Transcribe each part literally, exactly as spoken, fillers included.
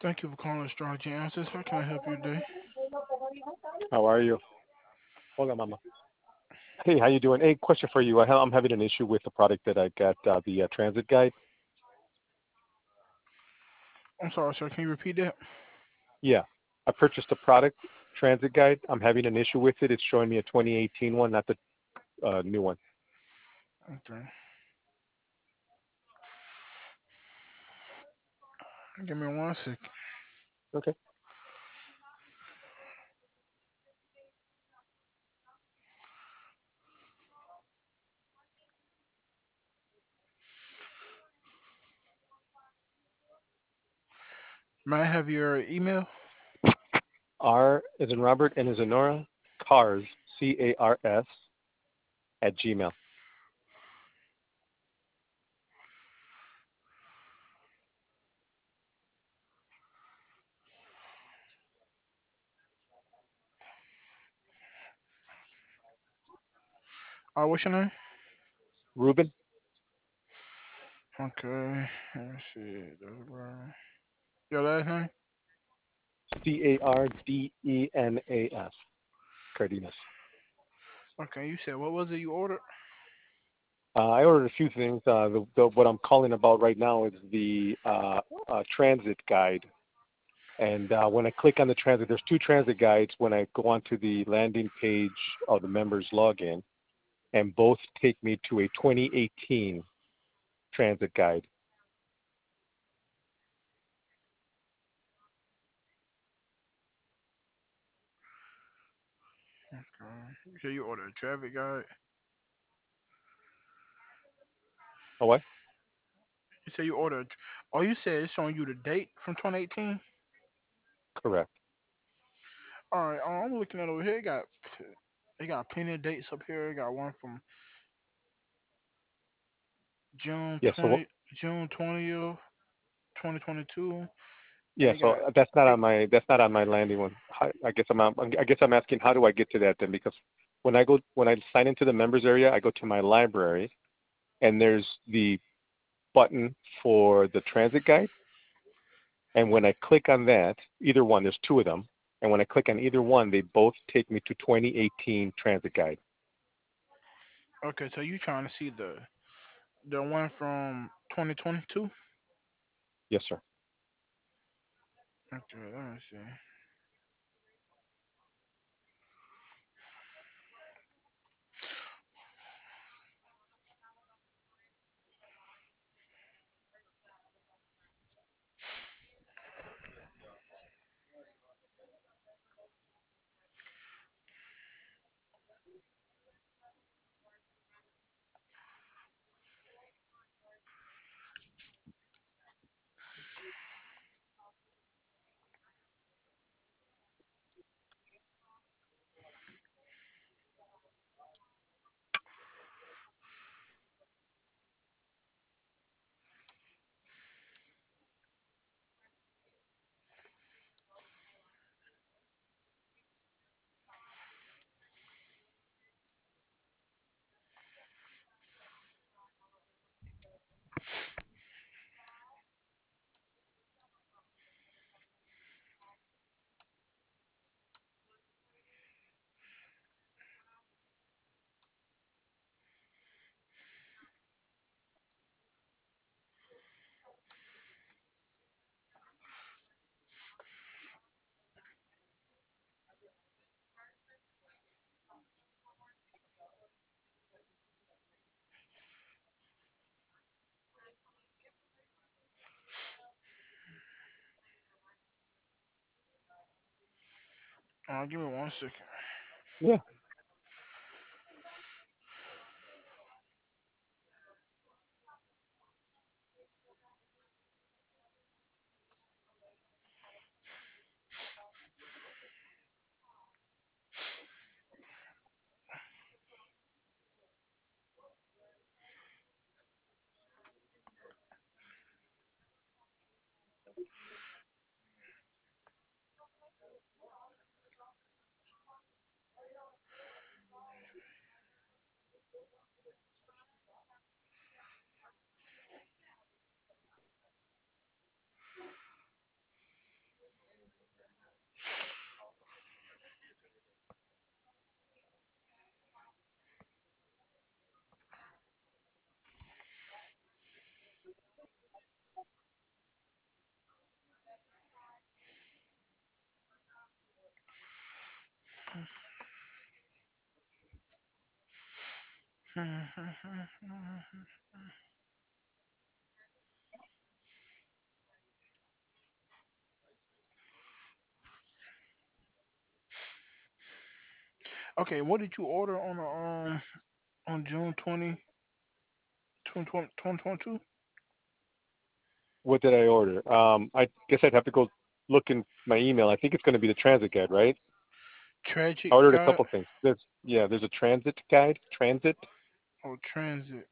Thank you for calling Astrology Answers. How can I help you today? How are you? Hold on, Mama. Hey, how you doing? Hey, question for you. I ha- I'm having an issue with the product that I got, uh, the uh, transit guide. I'm sorry, sir. Can you repeat that? Yeah, I purchased a product, transit guide. I'm having an issue with it. It's showing me a twenty eighteen one, not the uh, new one. Okay. Give me one second. Okay. May I have your email? R is in Robert, N is in Nora, cars, C A R S, at Gmail. Uh, what's your name? Ruben, Okay. Let me see. That's right. Your last name? C A R D E N A S, Cardenas. Okay. You said what was it you ordered? Uh, I ordered a few things. Uh, the, the, what I'm calling about right now is the uh, uh, transit guide. And uh, when I click on the transit, there's two transit guides when I go onto the landing page of the members login, and both take me to a twenty eighteen transit guide. Okay. You said you ordered a traffic guide. Oh, what? You said you ordered. Oh, you said it's showing you the date from twenty eighteen. Correct. All right. Oh, I'm looking at over here. It got it got plenty of dates up here. It got one from June Yeah. So, what- twenty, June twentieth, twenty twenty-two, and yeah. it So got that's not eight. on my that's not on my landing one. I, I guess I'm out- I guess I'm asking how do I get to that then? Because when I go when I sign into the members area, I go to my library, and there's the button for the transit guide. And when I click on that, either one, there's two of them. And when I click on either one, they both take me to twenty eighteen Transit Guide. Okay, so you trying to see the the one from twenty twenty-two? Yes, sir. Okay, let me see. Uh, give me one second. Yeah. Okay, what did you order on the um on June twentieth, twenty twenty-two? What did I order? Um, I guess I'd have to go look in my email. I think it's going to be the transit guide, right? I Tragic ordered a guide couple things. There's yeah, there's a transit guide. Transit. or transit?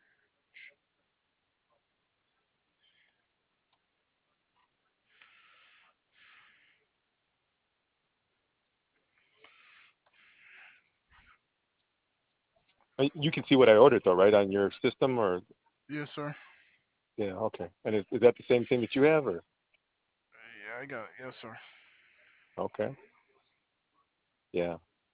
Uh, You can see what I ordered though, right, on your system or Yes, sir. yeah, okay. And is, is that the same thing that you have or Yeah, I got it. Yes, sir. okay? Yeah.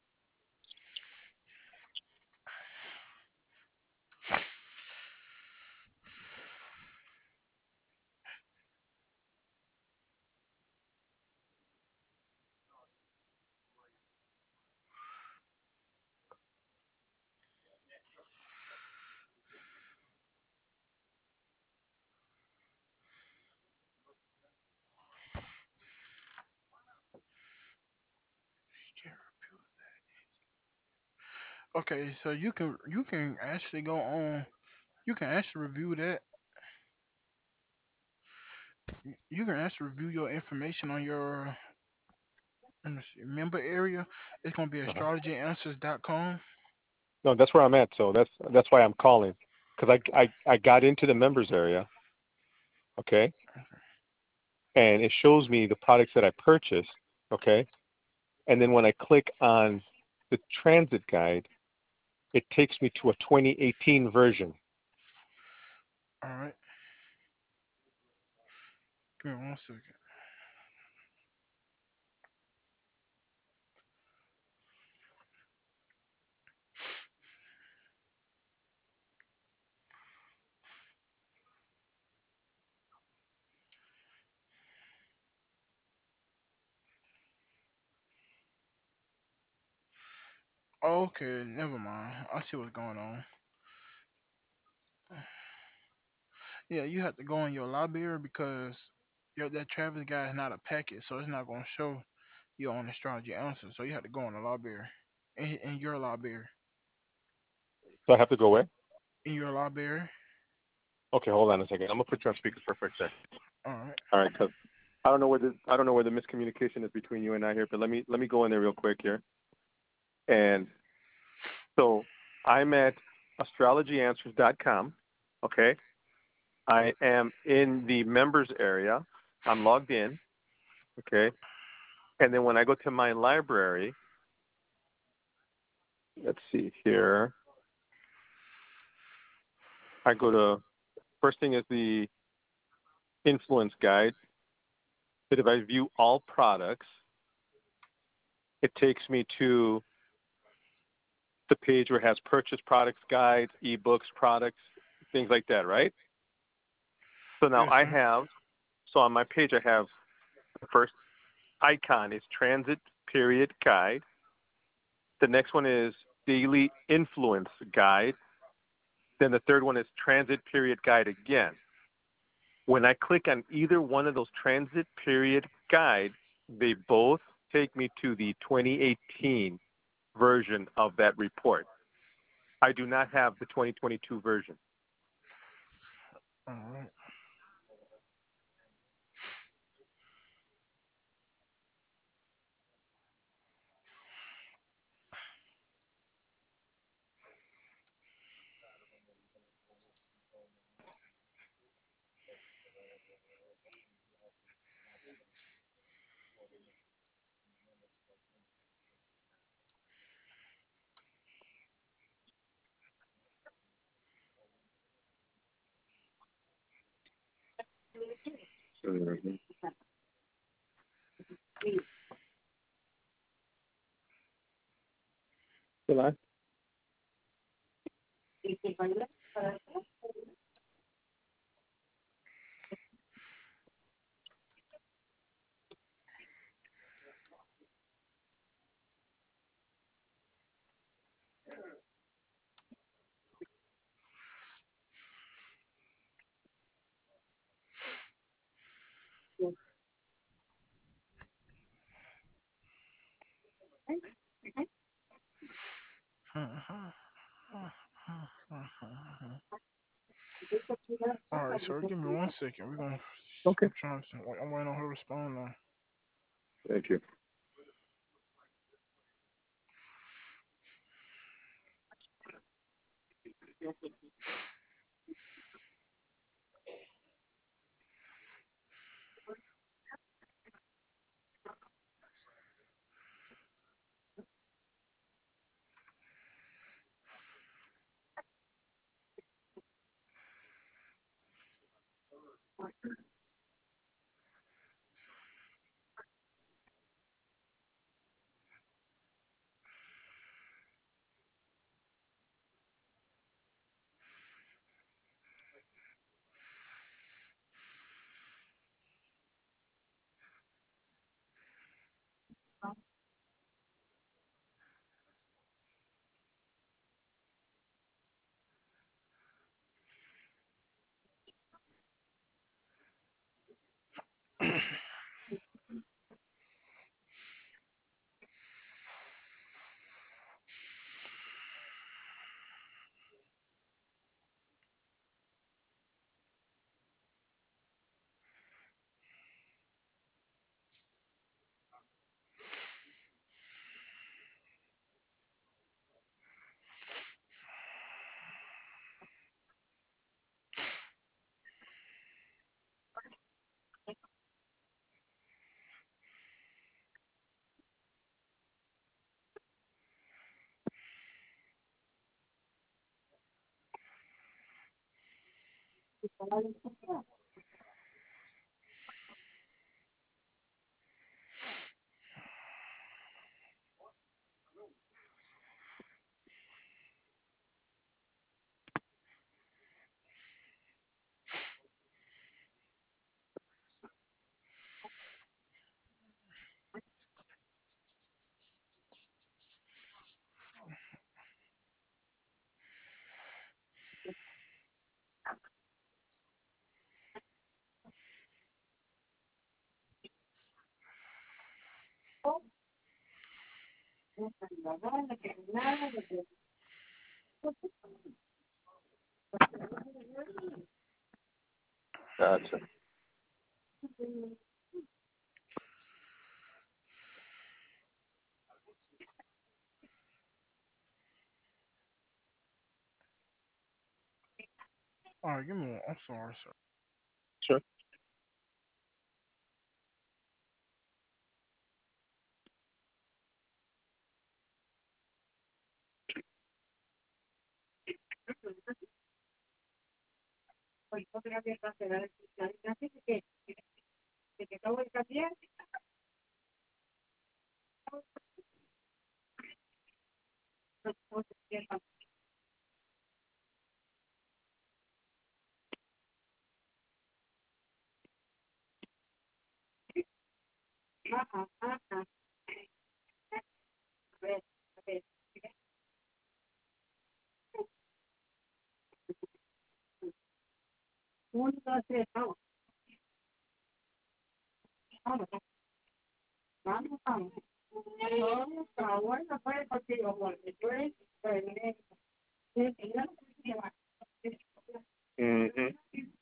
Okay, so you can you can actually go on. You can actually review that. You can actually review your information on your let me see, member area. It's gonna be Uh-huh. astrology answers dot com. No, that's where I'm at. So that's that's why I'm calling because I, I I got into the members area, okay, and it shows me the products that I purchased, okay, and then when I click on the transit guide, it takes me to a twenty eighteen version. All right. Give me one second. Okay, never mind. I see what's going on. Yeah, you have to go in your library because your that Travis guy is not a packet, so it's not gonna show you on astrology answers. So you have to go in the library, in, in your library, So I have to go away. in your library. Okay, hold on a second. I'm gonna put you on speaker for a quick sec. All right. All right, because I don't know where the I don't know where the miscommunication is between you and I here, but let me let me go in there real quick here. And so I'm at astrology answers dot com. Okay. I am in the members area. I'm logged in. Okay. And then when I go to my library, let's see here. I go to first thing is the influence guide. But if I view all products, it takes me to the page where it has purchase products guides, ebooks, products, things like that, right? So now Yes, I sir. have, so on my page I have the first icon is transit period guide. The next one is daily influence guide. Then the third one is transit period guide again. When I click on either one of those transit period guide, they both take me to the twenty eighteen version of that report. I do not have the twenty twenty-two version. All right. Mm-hmm. All right, sir. Give me one second. We're gonna. Okay. I'm trying to. I'm waiting on her to respond now. Thank you. Gotcha. All right, give me one. I'm sorry, sir. Sure. Mm-hmm.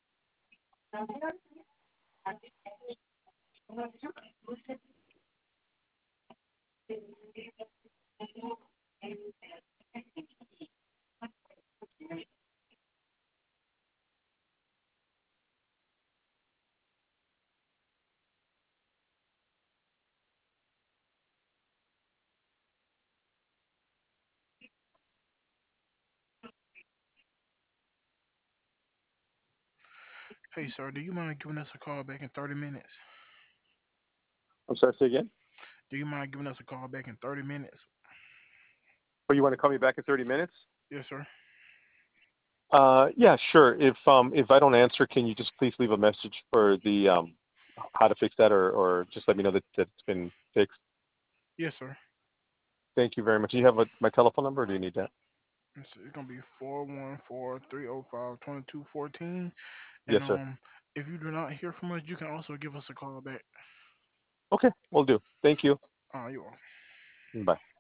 Hey, sir. Do you mind giving us a call back in thirty minutes? I'm sorry, say again? Do you mind giving us a call back in thirty minutes? Or you want to call me back in thirty minutes? Yes, sir. Uh, yeah, sure. If um if I don't answer, can you just please leave a message for the um how to fix that, or or just let me know that that it's been fixed. Yes, sir. Thank you very much. Do you have a, my telephone number, or do you need that? It's, it's gonna be four one four three zero five twenty two fourteen. And Yes, sir. um, if you do not hear from us, you can also give us a call back. Okay, we'll do. Thank you. Uh, you are. Bye.